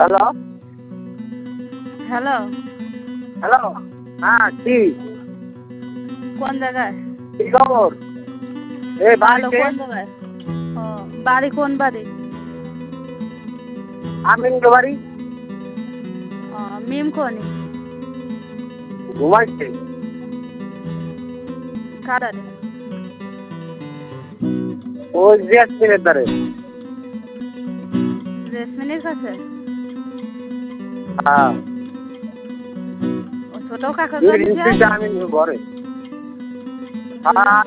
Hello hello, hello, হ্যাঁ কি কোন জায়গায়? কি খবর? ভালো, বাড়িতে কোন জায়গায়? ও, বাড়ি কোন বাড়ি? আমিন বাড়ি ও, মিম কোনি? ঘুমাইছে। কারারে? ওই জেসমিনের দ্বারে। জেসমিনের কাছে? হ্যাঁ, ও ছোট কাকা জানি যায়? আমিন ঘরে। আর